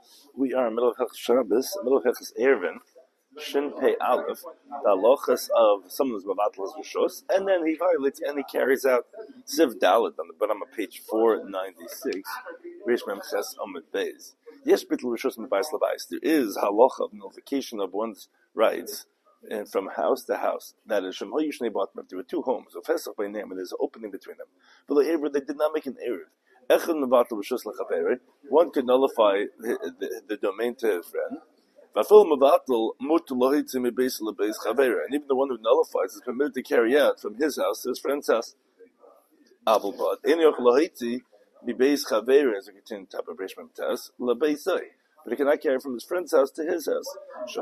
We are in the middle of Hilchos Shabbos, middle of Hilchos Erevin, Shin Pei Aleph, the halachas of someone's Mavatal Rishos, and then he violates and he carries out Ziv Dalet on the bottom of page 496, Reish Mem Ches Amud Beis. Yesh Bittul Rishos Mebais Labais. There is halacha of nullification of one's rights and from house to house. That is Shem Hoyu Shnei Batmer. There were two homes, of Fesach by name, and there's an opening between them. But the Erev, they did not make an Erev. One could nullify the domain to his friend. And even the one who nullifies is permitted to carry out from his house to his friend's house. But he cannot carry from his friend's house to his house.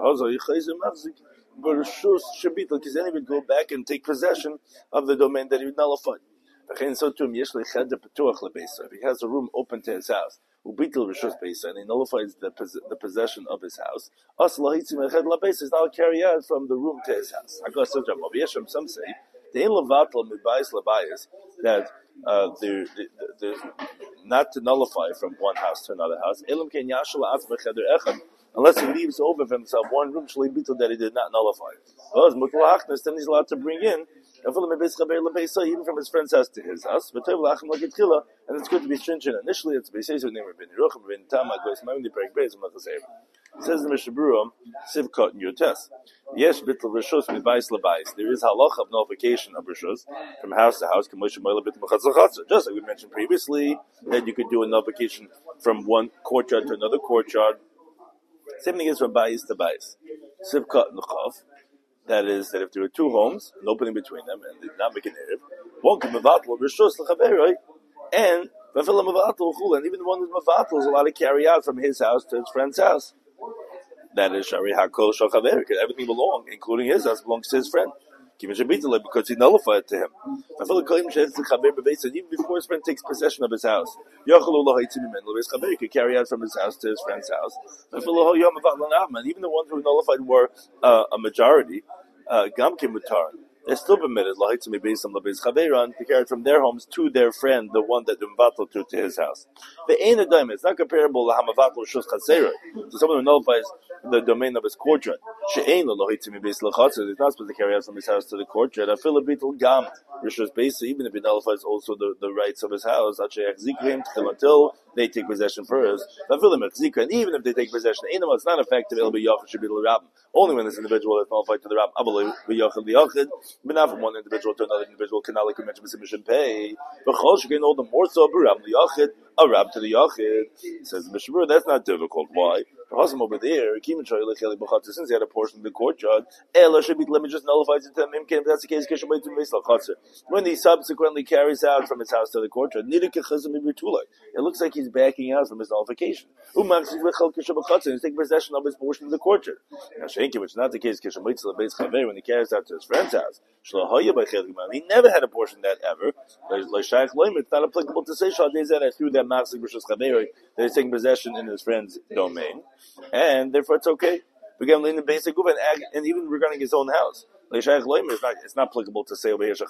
Because then he would go back and take possession of the domain that he nullified. If he has a room open to his house, and he nullifies the possession of his house, he's not carry out from the room to his house. Some say that there's not to nullify from one house to another house, unless he leaves over for himself one room that he did not nullify. Then he's allowed to bring in even from his friend's house to his house, and it's good to be stringent. Initially, it's says the name of Ben Yerucham, Ben Tama, goes Mamdi Perek Beis, it says in Mishnah Berurah, Sivkot and Yotes. Yes, bittul rishos mibais labais. There is halacha of nullification of rishos from house to house. Just like we mentioned previously, that you could do a nullification from one courtyard to another courtyard. Same thing is from bais to bais. Sivkot and Chav. That is, that if there were two homes, an opening between them, and they did not make an Erev, one can mevatel rishos l'chaveroi, and even the one who's mevatel is allowed to carry out from his house to his friend's house. That is shari hakol shachaver. Everything belongs, including his house, belongs to his friend. Because he nullified it to him. Even before his friend takes possession of his house, he could carry out from his house to his friend's house. Even the ones who nullified were a majority. They're still permitted to carry it from their homes to their friend, the one that Mvatal to his house. It's not comparable to someone who nullifies the domain of his courtyard. He's not supposed to carry out from his house to the courtyard. Even if he nullifies also the rights of his house, until they take possession first. And even if they take possession, it's not effective. It'll be only when this individual is nullified to the Rab. But not from one individual to another individual. Like we mentioned, pay. But all the more so, a Rab to the Yachid. Says Mishnah, that's not difficult. Why? Over there, since he had a portion of the courtyard, let me just nullify it to him. If that's the case, when he subsequently carries out from his house to the courtyard, it looks like he's backing out from his nullification. He's taking possession of his portion of the courtyard. Which is not the case when he carries out to his friend's house. He never had a portion of that ever. It's not applicable to say through that that he's taking possession in his friend's domain. And therefore it's okay. Again, in the basic and even regarding his own house. It's not applicable to say over here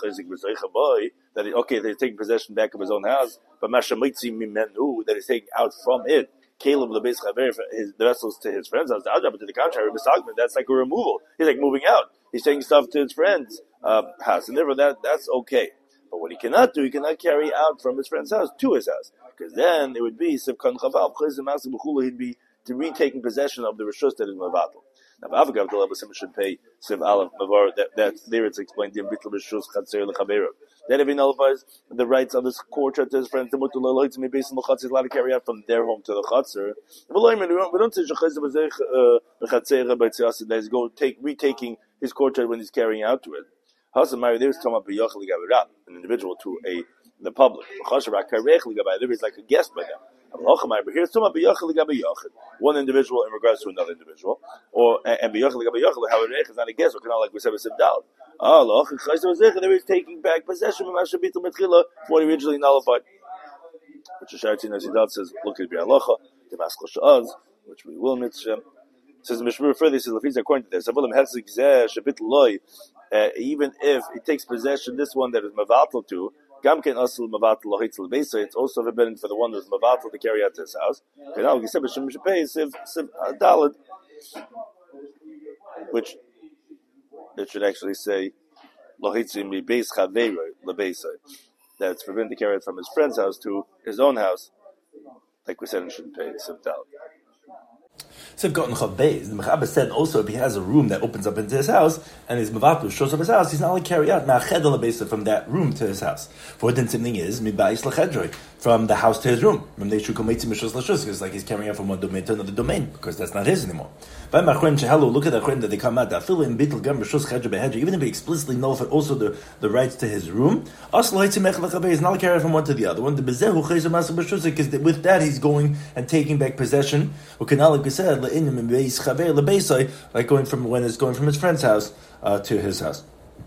that they're taking possession back of his own house, but that he's taking out from it Caleb the base his vessels to his friends' house. But to the contrary, that's like a removal. He's like moving out. He's taking stuff to his friend's house, and therefore that's okay. But what he cannot do, he cannot carry out from his friend's house to his house, because then it would be Sivkan Chavav. He'd be retaking possession of the rishus that is Mavatal. Now, Avagav the level should pay Siv Aleph Mavar. That there it's explained in Bittul Rishus Chatzer Lechaverov. Then if he nullifies the rights of his courtyard to his friends, he's allowed to carry out from their home to the Chatzer. We don't say that he's retaking his courtyard when he's carrying out to it. There is an individual to the public. There is like a guest by them. Here's one individual in regards to another individual, and however, is not a guest, or cannot like we said with Sibdal. There is taking back possession of what he originally nullified. Which the Sharatin Azidal says, look at Bialacha, Damascus Shaz, which we will mitzvah. Says the Mishmur further, he says, according to this, even if he takes possession, this one that is Mavatal to, Gamken Asul Mavatal Lohitzel Besa, it's also forbidden for the one who's Mavatal to carry out to his house. Dalad, which it should actually say Lohitzim Beis Chaveiro Lebesa. That it's forbidden to carry it from his friend's house to his own house. Like we said, it shouldn't pay Siv Dalad. So the Mechaber said also if he has a room that opens up into his house and his Mavatu shows up his house, he's not allowed to carry out from that room to his house. For what the same thing is, from the house to his room. It's like he's carrying out from one domain to another domain, because that's not his anymore. Look at the Achron that they come out. Even if he explicitly knows also the rights to his room, he's not allowed to carry from one to the other one. Because with that he's going and taking back possession. Like going from when it's going from his friend's house to his house.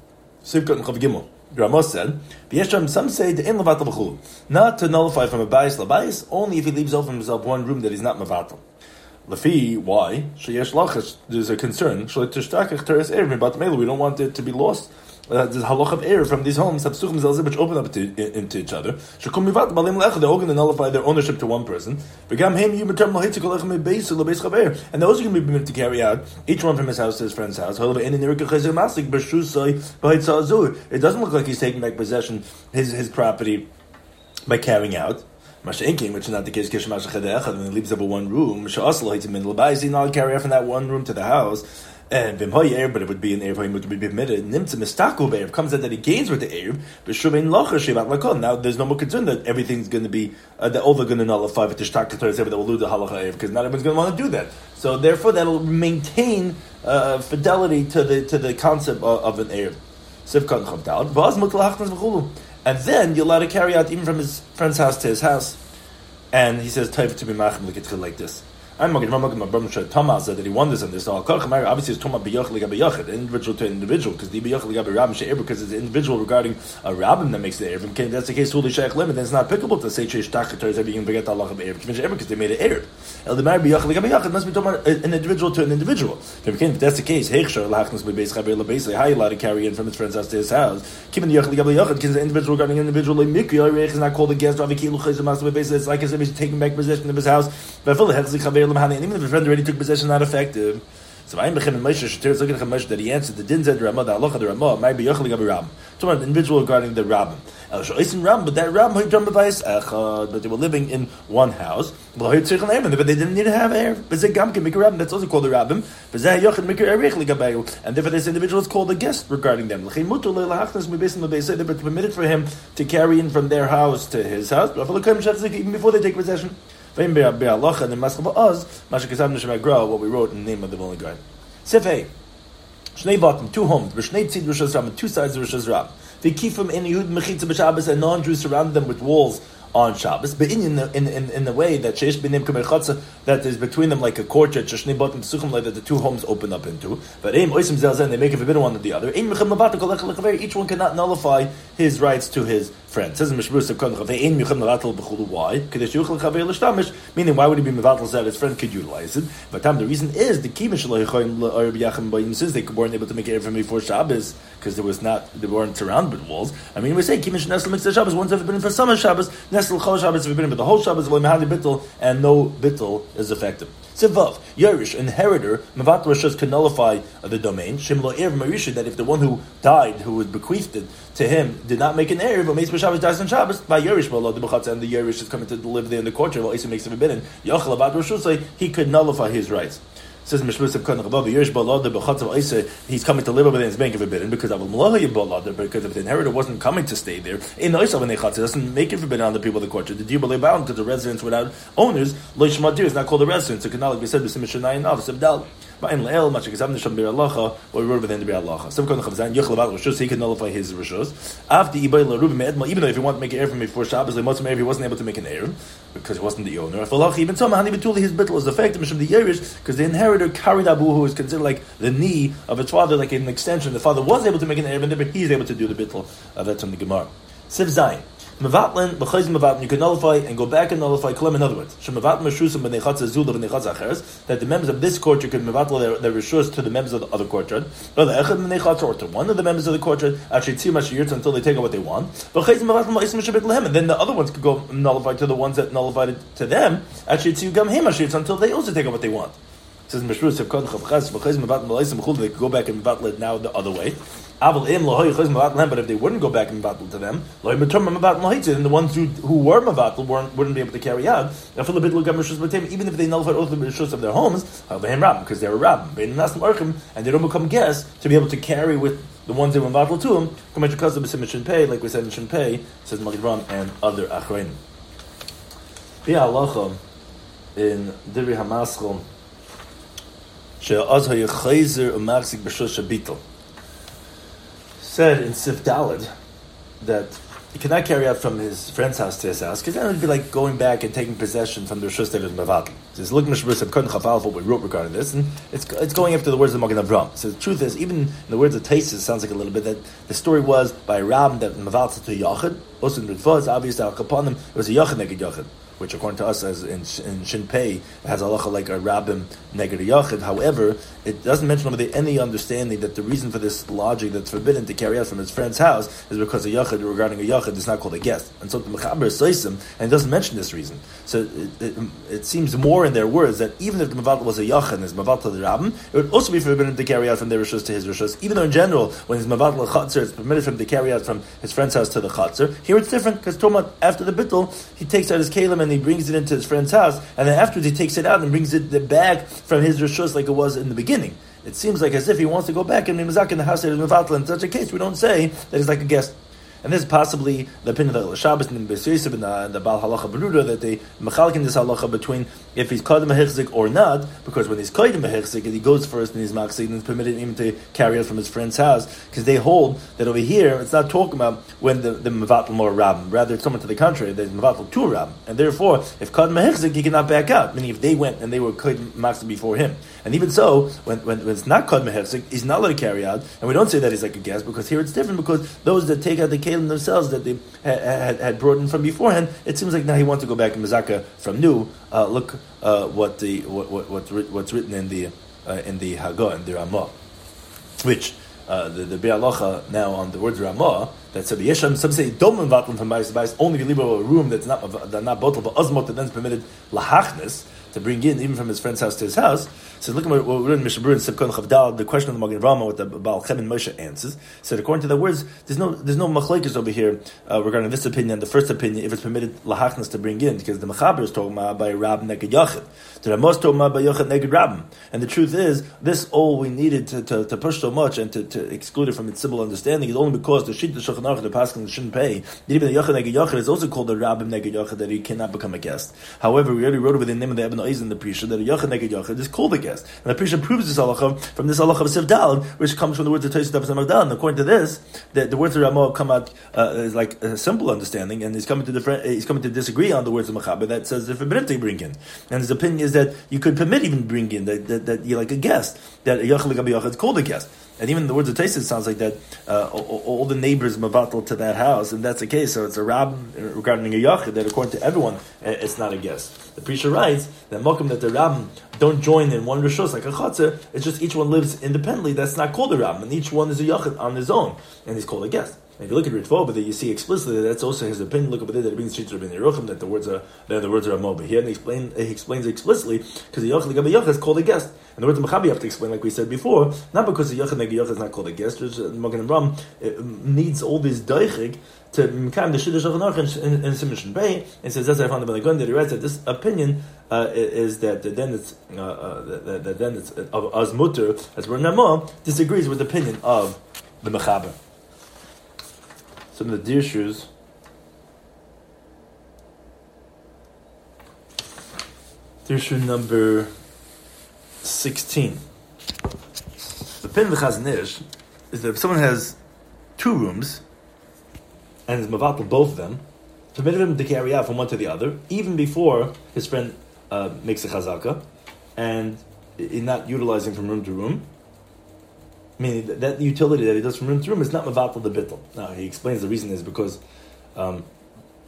Ramos said, some say not to nullify from a bayis labayis, only if he leaves over himself one room that he's not mavatal. Lafi, why? There's a concern. We don't want it to be lost. There's halach of air from these homes which open up into each other. They're all going to nullify their ownership to one person. And those are going to be permitted to carry out each one from his house to his friend's house. It doesn't look like he's taking back possession his property by carrying out. Which is not the case. When he leaves over one room, he's not carry out from that one room to the house. And but it would be an Erev, would be permitted. Nimtza Mistaku Erev comes out that he gains with the Erev. Now there's no more concern that everything's going to be that all they're going to nullify with the Shtak Torah that will lose the halacha Erev, because not everyone's going to want to do that. So therefore, that'll maintain fidelity to the concept of an Erev. And then you're allowed to carry out even from his friend's house to his house. And he says, "Taiv to be machim like this." I'm that he wonders on this. Obviously, it's talking about individual to individual, because the because it's individual regarding a rabbin that makes the erev. That's the case. Then it's not applicable to say because they made an erev. It must be talking about an individual to an individual. If that's the case, how are you allowed to carry in from his friend's house to his house? Because the individual regarding individual is not called a guest. It's like as if he's taking back possession of his house. And even if his friend already took possession, not effective. So I'm look at Moshe that he answered the din said the Ramah, the halacha the Ramah might be yochel gabi Ram. So an individual regarding the Rabbim. But that Rabbim but they were living in one house. But they didn't need to have air. That's also called the Rabbim. And therefore this individual is called a guest regarding them. They were permitted for him to carry in from their house to his house, even before they take possession. And what we wrote in the name of the Vilna Gaon. Sif A. Shnei Vatim, two homes, B'shnei Tzid Rosh Hashanah, two sides of Rosh Hashanah. They keep from in Yehud Mechitza b'Shabbos, and non-Jews surround them with walls on Shabbos, but in the way that Sheish B'nim Kamer that is between them like a courtyard, Shnei Vatim Psuchim, like that the two homes open up into. But Eim Oisim Zelzen, they make a forbidden one to the other. Each one cannot nullify his rights to his friend. Says in Mishmur Sevkon, why? Meaning, why would he be mevatel so that his friend could utilize it? But the reason is the kimish since they weren't able to make it from before Shabbos because they weren't surrounded with walls. I mean, we say kimish nesel mixed Shabbos once have been for summer Shabbos, nesel chol Shabbos have been, but the whole Shabbos bittul and no bittul is effective. Sivav, Yerush, inheritor, Mavat Roshas can nullify the domain. Shimlo Erev Marisha, that if the one who died, who was bequeathed it to him, did not make an Erev, but Meis Shabbos dies on Shabbos, by Yerush, and the Yerush is coming to live there in the courtyard, while Isa makes it forbidden. Yochel Avat Roshus, he could nullify his rights. Says Mishmur he's coming to live over there and it's being forbidden because if the inheritor wasn't coming to stay there, it doesn't make it forbidden on the people of the courtyard. The Dibur bound because the residence without owners, is not called a residence. It cannot be said what we wrote within the Biur Halacha. He could nullify his rishos. Even though if he wanted to make an Erev before Shabbos, he wasn't able to make an Erev because he wasn't the owner. Even so, his bittul is effective the Yerush because the inheritor carried Abu, who is considered like the knee of its father, like an extension. The father was able to make an Erev, but he is able to do the bittul. That's from the Gemara. Siv Zayin. Mevatlin, b'chayz mevatlin, you can nullify and go back and nullify klem. In other words, shemevatlin reshusam b'nechatz zula b'nechatz acheres, that the members of this courtyard can mevatl their reshus to the members of the other courtyard, or the echad b'nechatz, or to one of the members of the courtyard, actually tzim ashiyirtz until they take out what they want. B'chayz mevatlin ma'ism shebit lehem, and then the other ones could go nullify to the ones that nullified it to them, actually tzim gam hem ashiyirtz until they also take out what they want. It says Meshru Sevkon Chavchas b'chayz mevatlin ma'ism b'chul, they could go back and mevatl it now the other way. But if they wouldn't go back and mevatel to them, then the ones who were mevatel wouldn't be able to carry out. Even if they nullified all the rishus of their homes, because they were rabbim, and they don't become guests to be able to carry with the ones they were mevatel to them. Like we said in Shinpei, says Magen Ram and other achreinim. In Divrei Hamaschil, she'az hayachayzer u'machzik b'shus shabitel. Said in Sif Daled that he cannot carry out from his friend's house to his house, because then it would be like going back and taking possession from the Rishus that is Mevatel. So look, what we wrote regarding this, and it's going after the words of Magen Avram. So the truth is, even in the words of Taisus, it sounds like a little bit that the story was by Rab that Mevatel to Yachid. Also in Ritva, it's obvious that upon them it was a Yachid neged Yachid, which according to us, as in Shinpei, has a halacha like a rabbim neged yachid. However, it doesn't mention any understanding that the reason for this logic that's forbidden to carry out from his friend's house is because a yachid, regarding a yachid, is not called a guest. And so the Mechaber says him, and it doesn't mention this reason. So it seems more in their words that even if the Mevatel was a yachid and is Mevatel to the rabbim, it would also be forbidden to carry out from their rishus to his rishus, even though in general, when he's Mevatel a chatzar, it's permitted for him to carry out from his friend's house to the chatzar. Here it's different, because Tomat, after the bittul, he takes out his kalim and he brings it into his friend's house, and then afterwards he takes it out and brings it back from his rishus like it was in the beginning. It seems like as if he wants to go back and be mizak in the house that is mevatel. In such a case, we don't say that he's like a guest. And this is possibly the opinion of the Shabbos and the Beis Yosef and the Baal Halacha Beruda, that they mechalek in this halacha between if he's kodem hechzik or not, because when he's kodem hechzik and he goes first and he's machzik, and it's permitted him to carry out from his friend's house, because they hold that over here it's not talking about when the mevatel more rabbim, rather it's somewhat to the contrary, there's mevatel to rabbim, and therefore if kodem hechzik he cannot back out, meaning if they went and they were kodem machzik before him, and even so when it's not kodem hechzik he's not allowed to carry out, and we don't say that he's like a guest, because here it's different, because those that take out the themselves that they had brought in from beforehand, it seems like now he wants to go back in Mizaka from new. Look what's written in the Haggah and the Ramah, which the Be'alacha now on the words Ramah that said Yesham. Some say don't mevatel from Bais only if you leave a room that's not bottled, but azmot that then is permitted lahachnes to bring in even from his friend's house to his house. So look at what we're in Mishabur and Sivkon Chavdal, the question of the Magen Rama, what the Baal Chem and Moshe answers. So according to the words, there's no machlekes over here regarding this opinion, the first opinion, if it's permitted lahachnas to bring in, because the Mechaber is talking about by Rab neged Yachid. The Ramos talking about by Yachid neged Rabbim. And the truth is, this all we needed to push so much and to exclude it from its simple understanding is only because the Shit, the Shulchan Aruch, the Paskin shouldn't pay. That even the Yachid neged Yachid is also called the Rabbim neged Yachid, that he cannot become a guest. However, we already wrote over the name of the Ibn Oiz in the Prisha that a Yachid neged Yachid is called a guest. And the Prisha proves this halacha from this halacha of Sif Daled, which comes from the words of Tosfos Daf Magdan. And according to this, the words of Ramah come out is like a simple understanding, and he's coming to disagree on the words of Mechaber that says they're forbidden to bring in. And his opinion is that you could permit even bring in that you're like a guest, that a Yachid Gabi Yachid is called a guest. And even the words of Tosfos sounds like that all the neighbors mevatel to that house, and that's the case. So it's a rab regarding a yachid that according to everyone it's not a guest. The Prisha writes that mokum that the rabbim don't join in one rishos like a chatzah. It's just each one lives independently. That's not called a rabbim, and each one is a yachid on his own, and he's called a guest. And if you look at Ritva, but you see explicitly that that's also his opinion. Look over there that it brings Shitz Rabbi Yerucham that the words are Ramah. But here he explains explicitly because the Yachid Gabi Yachid is called a guest. And the words of Mechaber you have to explain, like we said before, not because the Yachid Neged Yachid is not called a guest. Magen Ram needs all this daichig to become the Shidduch Shulchan Aruch in Siman Shinpei, and says that's I found the Gun that he writes that this opinion is that then it's of Azmuter as Ramah disagrees with the opinion of the Mechaber. Some of the Dirshus Dirshu number 16. The pin of the Chazon Ish is that if someone has two rooms and is mevatel both of them, permitted him to carry out from one to the other, even before his friend makes a chazaka, and in not utilizing from room to room, meaning that utility that he does from room to room is not mevatel the bittul. Now he explains the reason is because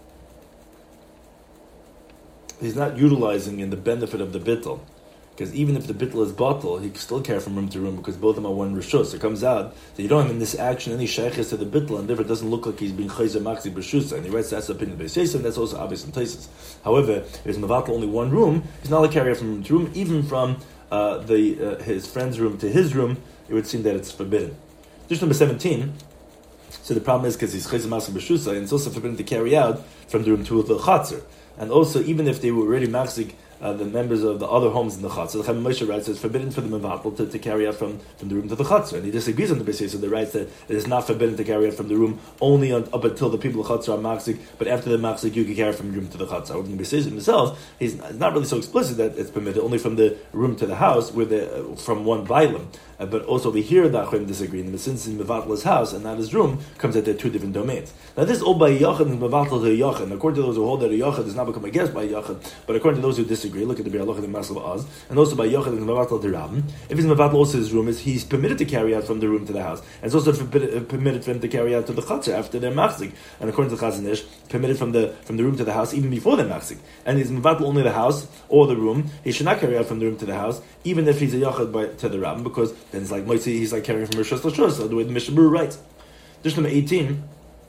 he's not utilizing in the benefit of the bittul. Because even if the bittul is batal, he can still carry from room to room because both of them are one rishus. So it comes out that you don't have in this action any shaykhs to the bittul, and therefore it doesn't look like he's being chayzer maxi b'shusa. And he writes that's the opinion of Beis Yosef, and that's also obvious in places. However, if he's mavatal only one room, he's not allowed to carry from room to room, even from his friend's room to his room. It would seem that it's forbidden. Just number 17. So the problem is because he's chayzer maxi b'shusa, and it's also forbidden to carry out from the room to the chatzar. And also, even if they were already maxik, the members of the other homes in the Chatzar, the Chaim Moshe writes that it's forbidden for the Mevatel to carry out from the room to the Chatzar. And he disagrees on the basis of the writes that it is not forbidden to carry out from the room only up until the people of Chatzar are Maksik, but after the Maksik you can carry from the room to the Chatzar. When the basis himself, he's not really so explicit that it's permitted only from the room to the house, from one Bailam. But also we hear the Achim disagree, and since in Mevatel's house and not his room, comes that they're two different domains. Now this all by Yachid and Mevatel to Yachid. According to those who hold that a Yachid does not become a guest by Yachid, but according to those who disagree, look at the Bi'alach and Masal Oz, and also by Yachid and Mevatel to Rabban. If he's Mevatel also his room, he's permitted to carry out from the room to the house, and it's also permitted for him to carry out to the Chatzar after they're Machzik. And according to the Chazon Ish, permitted from the room to the house even before they're Machzik. And he's Mevatel only the house or the room. He should not carry out from the room to the house, even if he's a Yachid to the Rabban, because then it's like Moitzi, he's like carrying from Rishos Lashos, the way the Mishnah Berurah writes. Just number 18,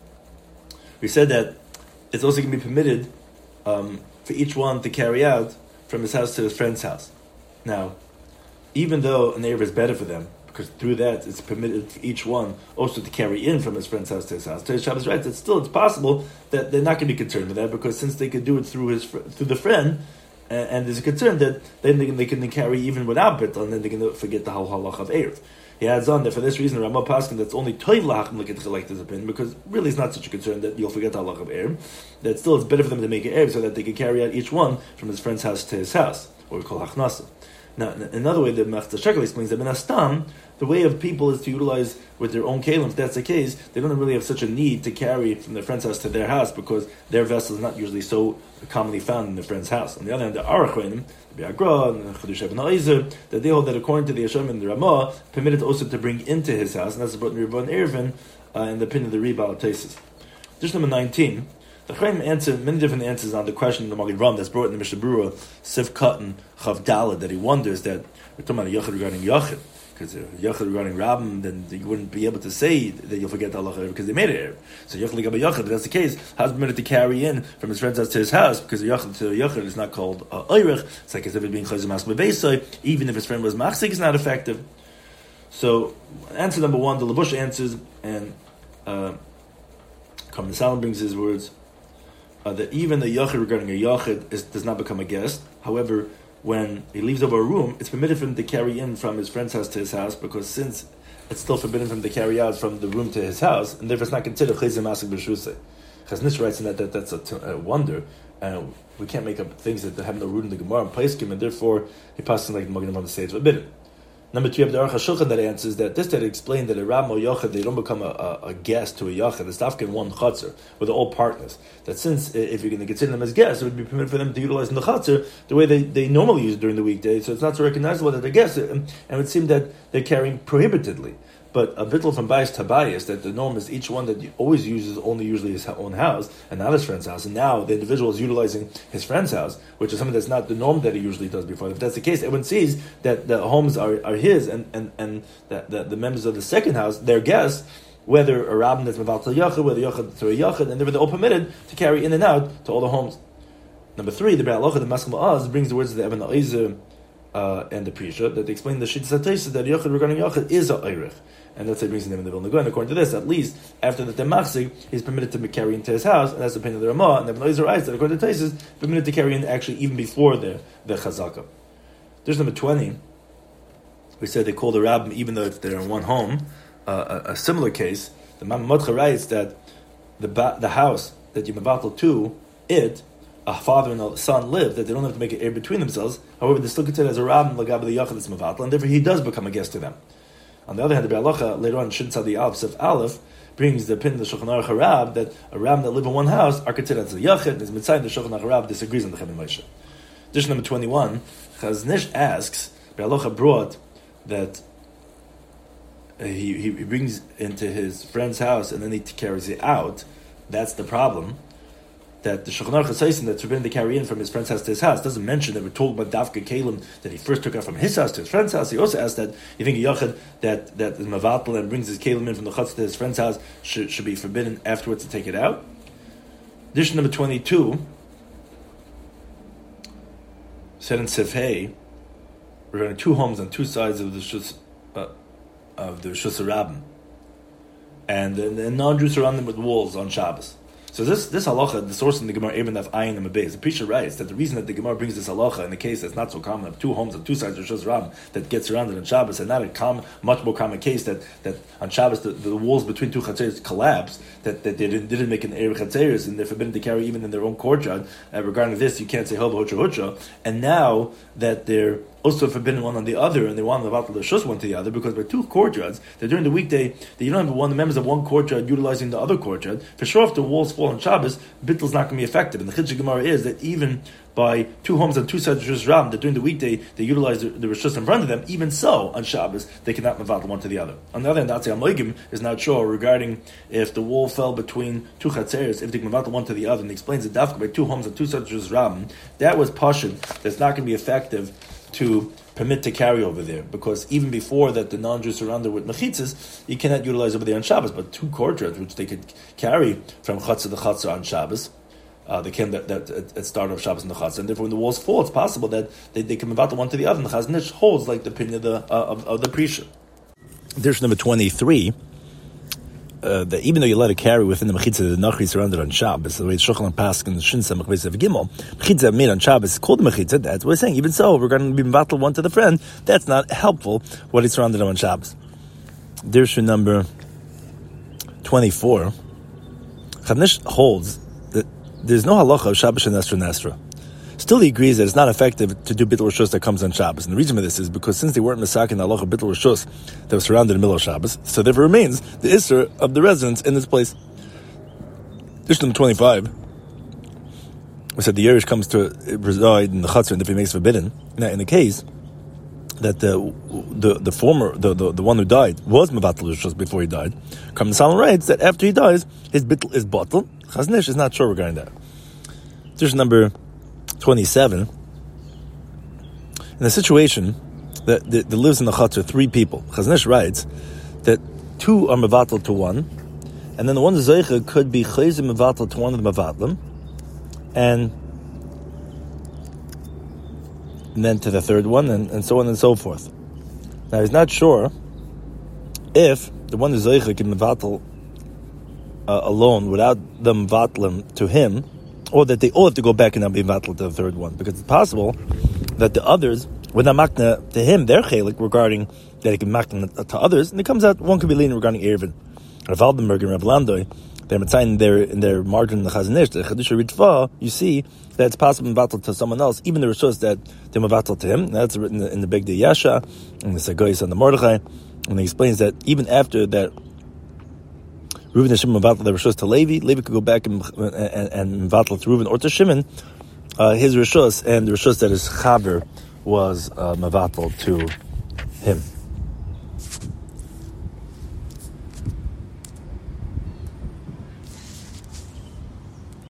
we said that it's also going to be permitted for each one to carry out from his house to his friend's house. Now, even though a neighbor is better for them, because through that it's permitted for each one also to carry in from his friend's house to his house. Today's Shabbos writes that still it's possible that they're not going to be concerned with that, because since they could do it through the friend, and there's a concern that then they can carry even without bit, and then they're going to forget the whole halach of Erev. He adds on that for this reason, Ramah Paskin, that's only toiv lachim look at his opinion, because really it's not such a concern that you'll forget the halach of Erev. That still it's better for them to make it Erev so that they can carry out each one from his friend's house to his house, what we call hachnasa. Now, another way that Mechta Shekel explains that Benastam, the way of people is to utilize with their own kelim. If that's the case, they don't really have such a need to carry from their friend's house to their house, because their vessel is not usually so commonly found in their friend's house. On the other hand, the Arachrenim, the Biagra, and the Chedush Ibn Aizer, that they hold that according to the Yesham and the Ramah, permitted also to bring into his house, and that's brought in Rebbe Erevin, in the opinion of the Rebbe Tesis. Just number 19. The Chaim answer many different answers on the question of the Magid Ram that's brought in the Mishnah Berurah, Sif Katan Chav Daled, that he wonders that we're talking about a Yachid regarding Yachid, because if Yachid regarding Rabban, then you wouldn't be able to say that you'll forget the halacha because they made it. So Yachid Ligab Yachid, if that's the case, how's it permitted to carry in from his friend's house to his house, because a Yachid to a Yachid is not called Eirich. It's like as if it's being Chayzer Mas Bebeisai, even if his friend was Machzik, it's not effective. So answer number one, the Labush answers, and Karm Salam brings his words. That even the Yachid regarding a Yachid does not become a guest. However, when he leaves over a room, it's permitted for him to carry in from his friend's house to his house, because since it's still forbidden for him to carry out from the room to his house, and therefore it's not considered Chayzer Masik B'Shusei. Chaznish writes in that's a wonder, and we can't make up things that have no root in the Gemara and Paiskim, and therefore he passes like the Magen Avraham to say it's forbidden. Number two, you have the Aruch HaShulchan that answers that this that explained that a Rab or Yachid, they don't become a guest to a Yachid. It's Dafka in one Chatzar, with all partners. That since, if you're going to consider them as guests, it would be permitted for them to utilize in the Chatzar the way they normally use it during the weekday, so it's not so recognizable that they're guests, and it would seem that they're carrying prohibitedly. But a bittul from bias to bias, that the norm is each one that always uses only usually his own house and not his friend's house. And now the individual is utilizing his friend's house, which is something that's not the norm that he usually does before. If that's the case, everyone sees that the homes are his, and that the members of the second house, their guests, whether a rabbin that's meval to a yachid, whether yachid to a yachid, and they're all permitted to carry in and out to all the homes. Number three, the Bi'alach, the Maskal Ma'az, brings the words of the Ibn Aizer and the Prisha, that they explain the Shittas HaTosfos that yachid regarding yachid is a Eirich. And that's how he brings the name of the Vilna Gaon. According to this, at least after the Temachzik, he's permitted to carry into his house, and that's the opinion of the Ramah. And the Ibn Aizer writes that according to Tosfos, permitted to carry in actually even before the Chazaka. There's number 20. We said they call the Rabbim even though they're in one home. A similar case, the Ma'am Motcha writes that the house that you mevatel to it, a father and a son live, that they don't have to make an heir between themselves. However, they're still considered as a Rabbim l'gab the Yachid that's mevatel, and therefore he does become a guest to them. On the other hand, the Bi'alacha later on Shin Tzadi Aleph Sef Aleph brings the opinion of the Shulchan Aruch Harab that a Rabbim that live in one house are considered as a Yachid, and is Mitzayim the Shulchan Aruch Harab disagrees on the Chem Moshe. Dish number 21, Chaznish asks, Bi'alacha brought that he brings into his friend's house and then he carries it out. That's the problem. that the Shulchan Aruch is saying that's forbidden to carry in from his friend's house to his house. It doesn't mention that we're told about Dafka Kalim that he first took out from his house to his friend's house. He also asked that you think a Yachid that is Mavatal and brings his Kalim in from the Chutz to his friend's house should be forbidden afterwards to take it out. Edition number 22 said in Sefhei regarding two homes on two sides of the Shus Rabbim, and non-Jews surround them with walls on Shabbos. So this halacha, the source in the Gemara Eben Daf Ayin and Mabez, the Prisha writes that the reason that the Gemara brings this halacha in the case that's not so common of two homes on two sides of Shus Rabbim that get surrounded on Shabbos, and not a much more common case that on Shabbos the walls between two chatzeros collapse, that they didn't make an Erev chatzeros and they're forbidden to carry even in their own courtyard. Regarding this, you can't say Hoba Hocha, and now that they're also forbidden one on the other, and they want to levatel the shus one to the other, because by two courtyards, that during the weekday, that you don't have the members of one courtyard utilizing the other courtyard. For sure, if the walls fall on Shabbos, bittul is not going to be effective. And the Chiddush Gemara is that even by two homes on two sides of Rosh Ram, that during the weekday they utilize the rishus in front of them, even so, on Shabbos, they cannot levatel one to the other. On the other hand, Atzei HaMoigim is not sure regarding if the wall fell between two chatzeros, if they can levatel one to the other, and he explains that dafka by two homes on two sides of Rosh Ram, that was pashut, that's not going to be effective to permit to carry over there, because even before that the non-Jews surrounded with mechitzas, you cannot utilize over there on Shabbos, but two courtyards which they could carry from Chatzah to Chatzah on Shabbos, they can that at start of Shabbos and the Chatzah, and therefore when the walls fall, it's possible that they can move out the one to the other, and the Chazon Ish holds like the opinion of the Prisha. There's number 23, that even though you let it carry within the mechitzah, the nachri surrounded on Shabbos, the way Shulchan Pask and Shin Samach Beis Av Gimel, mechitzah made on Shabbos is called the mechitzah. That's what we're saying. Even so, we're going to be mevatel one to the friend. That's not helpful. What is surrounded on Shabbos. There's number 24. Chazon Ish holds that there's no halacha of Shabbos and Nesra. Still, he agrees that it's not effective to do bittul rishus that comes on Shabbos. And the reason for this is because since they weren't masak in the halacha bittul rishus that was surrounded in the middle of Shabbos, so there remains the isser of the residents in this place. This number 25. We said the Yerush comes to reside in the chutzner, and if he makes forbidden. Now, in the case that the one who died was mevatel rishus before he died, Kam Salman writes that after he dies, his bittul is bottled. Chazon Ish is not sure regarding that. There's number 27. In a situation that lives in the chutzner three people, Chazon Ish writes that two are mevatel to one, and then the one zeicha could be chayzer mevatel to one of the mevatlim, and then to the third one, and so on and so forth. Now he's not sure if the one zeicha can mevatel alone without them mevatlim to him, or that they all have to go back and be mevatel to the third one, because it's possible that the others would not makna to him their chelik regarding that he can makna to others, and it comes out one could be leaning regarding Erevin. Rav Aldenberg and Rav Landoy, they're mitzaying in their margin in the Chazon Ish, the Chedusha Ritva, you see that it's possible mevatel to someone else, even the rishus that they're mevatel to him. That's written in the Big Day Yasha, in the Sagoyis on the Mordechai, and he explains that even after that Reuven and Shimon mevatel their rishus to Levi could go back and mevatel to Reuven or to Shimon his rishus, and the rishus that his chaber was mevatel to him.